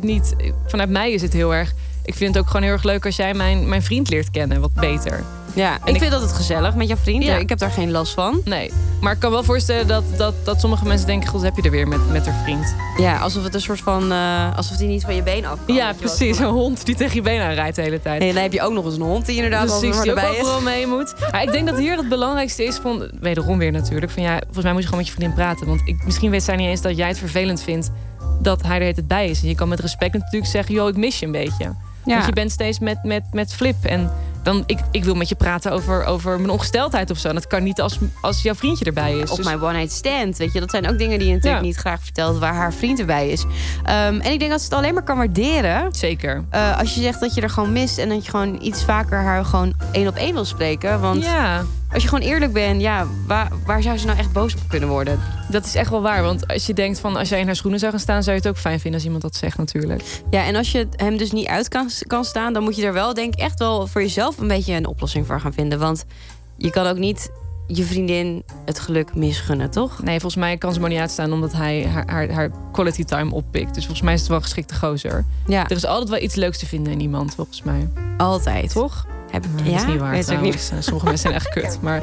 mij is het heel erg. Ik vind het ook gewoon heel erg leuk als jij mijn vriend leert kennen, wat beter. Ja, ik vind dat het gezellig met jouw vriend. Ja. Ik heb daar geen last van. Nee, maar ik kan wel voorstellen dat sommige mensen denken, god, heb je er weer met haar vriend. Ja, alsof het een soort van, alsof die niet van je been af kan. Ja, precies. Een hond die tegen je been aanrijdt de hele tijd. En dan heb je ook nog eens een hond die inderdaad die ook erbij overal mee moet. Maar ik denk dat hier het belangrijkste is, wederom weer natuurlijk, van ja, volgens mij moet je gewoon met je vriendin praten. Want misschien weet zij niet eens dat jij het vervelend vindt dat hij er de hele tijd bij is. En je kan met respect natuurlijk zeggen, joh, ik mis je een beetje. Ja. Want je bent steeds met Flip. En dan, ik wil met je praten over mijn ongesteldheid of zo. En dat kan niet als jouw vriendje erbij is. Of mijn one-night stand, weet je. Dat zijn ook dingen die je natuurlijk niet graag vertelt waar haar vriend erbij is. En ik denk dat ze het alleen maar kan waarderen. Zeker. Als je zegt dat je er gewoon mist en dat je gewoon iets vaker haar gewoon 1-op-1 wil spreken. Want als je gewoon eerlijk bent, ja, waar zou ze nou echt boos op kunnen worden? Dat is echt wel waar. Want als je denkt van, als jij in haar schoenen zou gaan staan, zou je het ook fijn vinden als iemand dat zegt natuurlijk. Ja, en als je hem dus niet uit kan staan, dan moet je er wel, denk ik, echt wel voor jezelf een beetje een oplossing voor gaan vinden. Want je kan ook niet je vriendin het geluk misgunnen, toch? Nee, volgens mij kan ze maar niet uitstaan omdat hij haar quality time oppikt. Dus volgens mij is het wel een geschikte gozer. Ja. Er is altijd wel iets leuks te vinden in iemand, volgens mij. Altijd. Toch? Dat is niet waar trouwens. Sommige mensen zijn echt kut. Maar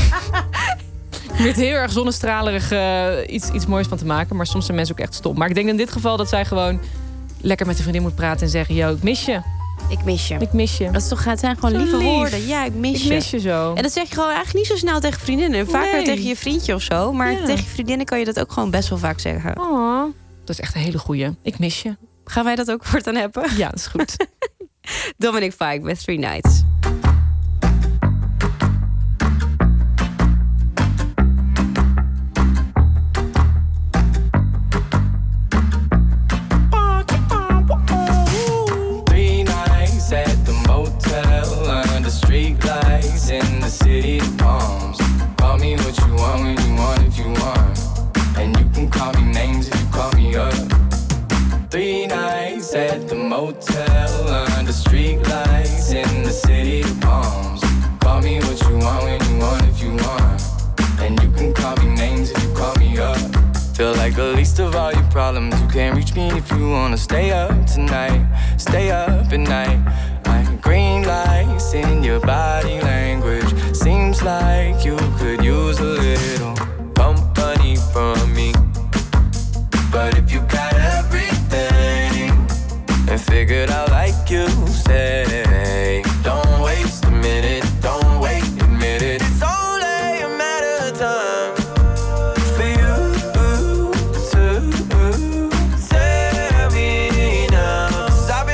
je weet heel erg zonnestralerig iets moois van te maken. Maar soms zijn mensen ook echt stom. Maar ik denk in dit geval dat zij gewoon lekker met de vriendin moet praten en zeggen, yo, ik mis je. Ik mis je. Ik mis je. Dat is toch, het zijn gewoon Zo lieve lief. woorden. Ja, ik mis je. Ik mis je zo. En dat zeg je gewoon eigenlijk niet zo snel tegen vriendinnen. Vaker Nee. tegen je vriendje of zo. Maar tegen je vriendinnen kan je dat ook gewoon best wel vaak zeggen. Oh, dat is echt een hele goeie. Ik mis je. Gaan wij dat ook voortaan hebben? Ja, dat is goed. Dominic Fike met 3 Nights. At the motel under street lights in the city of palms. Call me what you want when you want if you want. And you can call me names if you call me up. 3 nights at the motel under street lights in the city of palms. Call me what you want when you want if you want. And you can call me names if you call me up. Feel like the least of all your problems. You can't reach me if you wanna stay up tonight. Stay up at night. Like green lights in your body language. Seems like you could use a little company from me. But if you got everything and figured out like you say, don't waste a minute, don't wait, admit it. It's only a matter of time for you to tell me now. 'Cause I've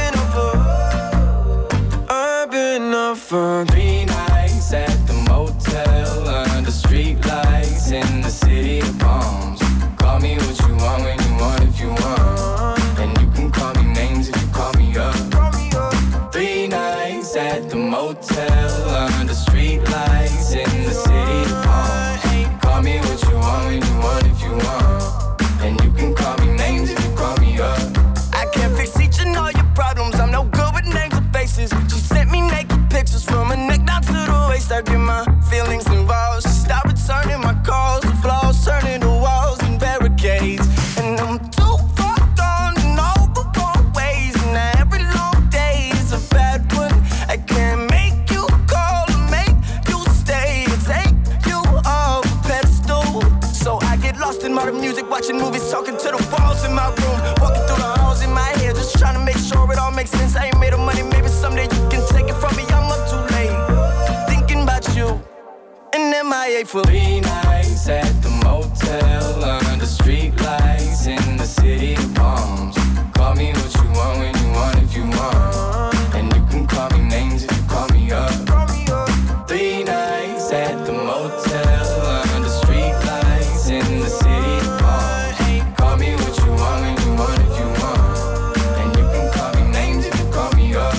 been up for 3 nights at the motel under street lights in the city of palms. Call me what you want when you want if you want. And you can call me names if you call me up. 3 nights at the motel under street lights in the city of palms. Call me what you want when you want if you want. And you can call me names if you call me up. I can't fix each and all your problems. I'm no good with names and faces. She sent me naked pictures from her neck down to the waist. I get my feelings involved. She stopped returning my calls. The flaws turning to walls and barricades. And I'm too far gone in all the wrong ways. And every long day is a bad one. I can't make you call or make you stay or take you off a pedestal. So I get lost in modern music, watching movies, talking to the walls in my room, walking through the halls in my head, just trying to make sure it all makes sense. I ain't made of money, maybe someday you can take it from me. I'm up too late, thinking about you. And MIA for 3 nights at the motel under street lights in the city of palms. Call me what you want when you want if you want. And you can call me names if you call me up. 3 nights at the motel under street lights in the city of palms. Call me what you want when you want if you want. And you can call me names if you call me up.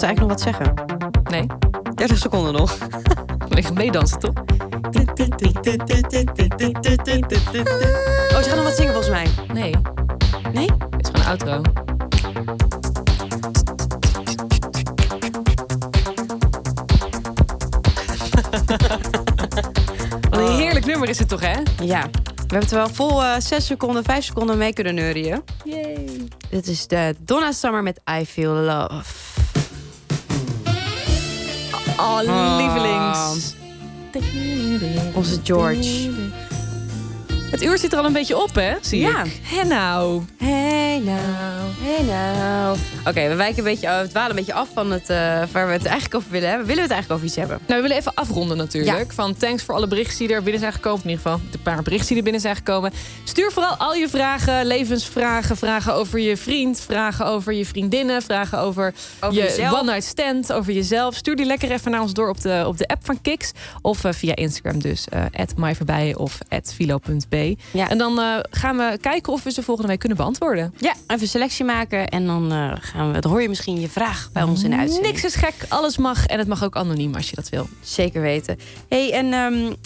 ze eigenlijk nog wat zeggen? Nee. 30 seconden nog. Even meedansen, toch? Oh, ze gaan nog wat zingen volgens mij. Nee. Nee? Het is gewoon een outro. Wat een heerlijk nummer is het toch, hè? Ja. We hebben het wel vol 6 seconden, 5 seconden mee kunnen neurien. Yay. Dit is de Donna Summer met I Feel Love. Oh, lievelings. Onze George. Het uur zit er al een beetje op, hè? Zie Ja. ik. Hey nou. Hey nou. Hey nou. Oké, we wijken een beetje, we dwalen een beetje af van het, waar we het eigenlijk over willen hebben. Willen we het eigenlijk over iets hebben? Nou, we willen even afronden natuurlijk. Van thanks voor alle berichten die er binnen zijn gekomen. In ieder geval de paar berichten die er binnen zijn gekomen. Stuur vooral al je vragen, levensvragen. Vragen over je vriend, vragen over je vriendinnen. Vragen over je jezelf. one night stand, over jezelf. Stuur die lekker even naar ons door op de app van Kiks. Of via Instagram dus, @myverbij of @philo.b. Ja. En dan gaan we kijken of we ze volgende week kunnen beantwoorden. Ja, even selectie maken en dan dan hoor je misschien je vraag bij ons in de uitzending. Niks is gek, alles mag. En het mag ook anoniem als je dat wil. Zeker weten. Hey, en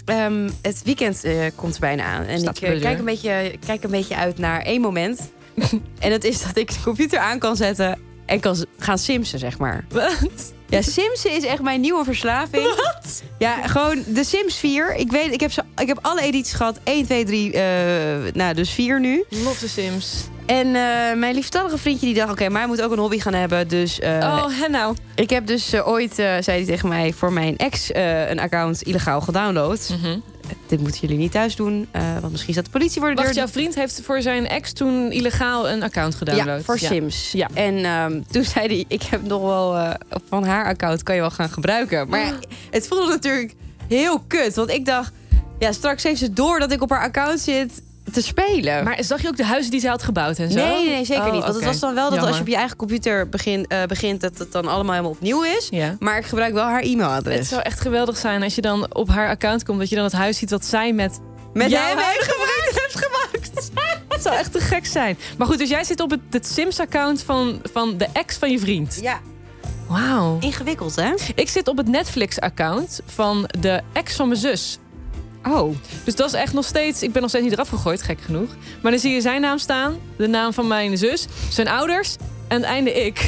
het weekend komt er bijna aan. En Staat ik voor de deur. kijk een beetje uit naar één moment. En dat is dat ik de computer aan kan zetten en kan gaan simsen, zeg maar. Wat? Ja, simsen is echt mijn nieuwe verslaving. Wat? Ja, gewoon de Sims 4. Ik heb alle edities gehad. 1, 2, 3, dus 4 nu. Love the Sims. En mijn liefstallige vriendje die dacht, oké, maar hij moet ook een hobby gaan hebben. Dus en nou. ik heb dus ooit, zei hij tegen mij, voor mijn ex een account illegaal gedownload. Dit moeten jullie niet thuis doen, want misschien staat de politie voor de deur. Wacht, jouw vriend heeft voor zijn ex toen illegaal een account gedownload? Ja, voor Sims. Ja. En toen zei hij, ik heb nog wel van haar account, kan je wel gaan gebruiken. Maar het voelde natuurlijk heel kut, want ik dacht, ja, straks heeft ze door dat ik op haar account zit te spelen. Maar zag je ook de huizen die ze had gebouwd en zo? Nee, zeker niet. Want het was dan wel dat Jammer. als je op je eigen computer begint, dat het dan allemaal helemaal opnieuw is. Ja. Maar ik gebruik wel haar e-mailadres. Het zou echt geweldig zijn als je dan op haar account komt, dat je dan het huis ziet dat zij met Met jouw hem huidige vriend heeft gemaakt. Het zou echt te gek zijn. Maar goed, dus jij zit op het Sims-account van de ex van je vriend. Ja. Wauw. Ingewikkeld, hè? Ik zit op het Netflix-account van de ex van mijn zus. Oh. Dus dat is echt nog steeds... Ik ben nog steeds niet eraf gegooid, gek genoeg. Maar dan zie je zijn naam staan, de naam van mijn zus, zijn ouders en het einde ik.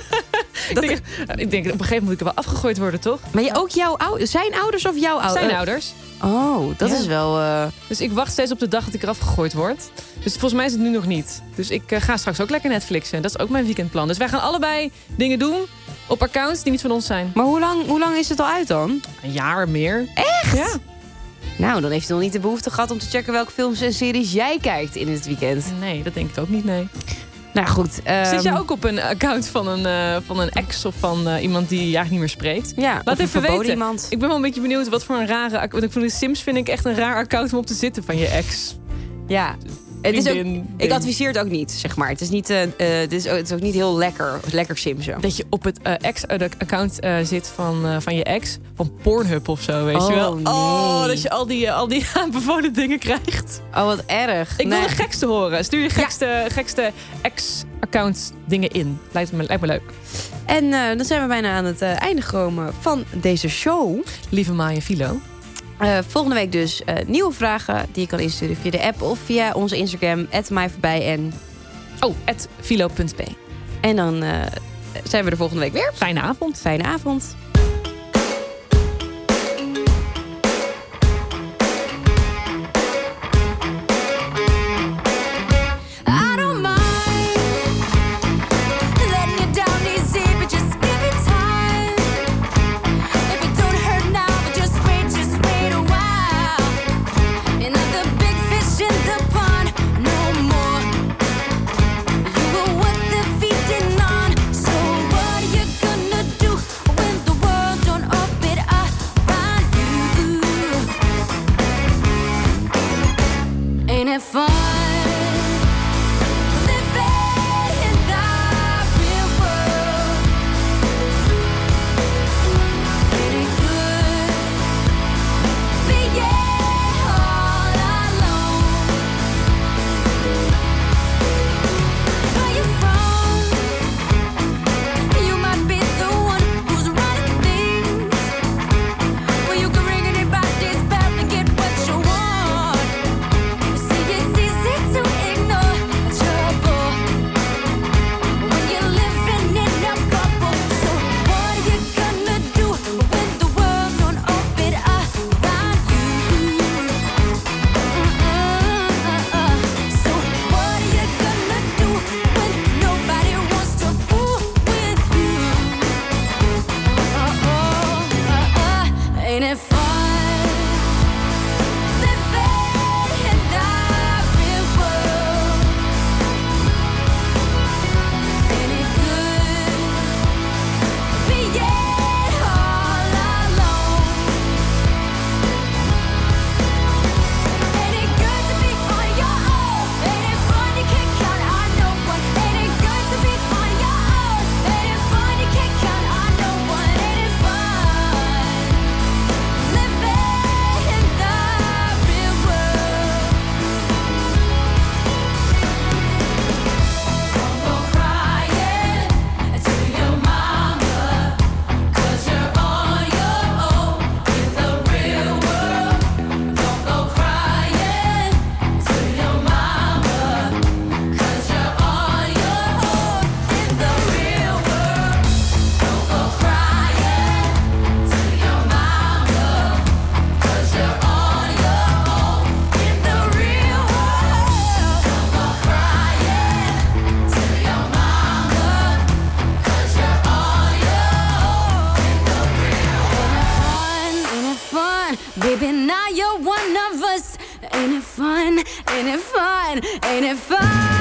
Ik denk, op een gegeven moment moet ik er wel afgegooid worden, toch? Maar ook zijn ouders of jouw ouders? Zijn ouders. Oh, dat is wel... Dus ik wacht steeds op de dag dat ik eraf gegooid word. Dus volgens mij is het nu nog niet. Dus ik ga straks ook lekker Netflixen. Dat is ook mijn weekendplan. Dus wij gaan allebei dingen doen op accounts die niet van ons zijn. Maar hoe lang is het al uit dan? Een jaar meer. Echt? Ja. Nou, dan heeft hij nog niet de behoefte gehad om te checken welke films en series jij kijkt in het weekend. Nee, dat denk ik ook niet, nee. Nou goed. Zit jij ook op een account van een ex of van iemand die je eigenlijk niet meer spreekt? Ja, laat of een even verboden weten. iemand. Ik ben wel een beetje benieuwd wat voor een rare... Want ik vind de Sims vind ik echt een raar account om op te zitten van je ex. Ja. Het is ook, Vriendin, ik adviseer het ook niet, zeg maar. Het is, niet, het is ook niet heel lekker simsen. Dat je op het ex-account zit van je ex. Van Pornhub of zo, weet je wel. Nee. Oh, dat je al die aanbevolen dingen krijgt. Oh, wat erg. Ik wil de gekste horen. Stuur je gekste ex-account dingen in. Lijkt me leuk. En dan zijn we bijna aan het einde gekomen van deze show. Lieve Maya en Philo. Volgende week dus nieuwe vragen die je kan insturen via de app of via onze Instagram @myverbij en @philo.b. En dan zijn we er volgende week weer. Fijne avond. Fijne avond. Where you from? You might be the one Ain't it fun? Ain't it fun? Ain't it fun?